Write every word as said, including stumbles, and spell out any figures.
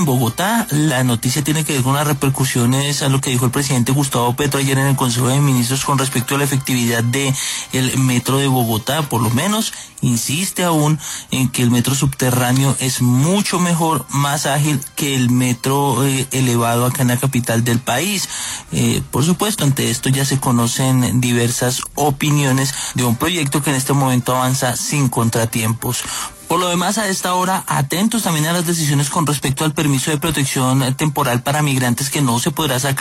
En Bogotá, la noticia tiene que ver con las repercusiones a lo que dijo el presidente Gustavo Petro ayer en el Consejo de Ministros con respecto a la efectividad de el metro de Bogotá. Por lo menos insiste aún en que el metro subterráneo es mucho mejor, más ágil que el metro eh, elevado acá en la capital del país. Eh, por supuesto, ante esto ya se conocen diversas opiniones de un proyecto que en este momento avanza sin contratiempos. Por lo demás, a esta hora, atentos también a las decisiones con respecto al permiso de protección temporal para migrantes que no se podrá sacar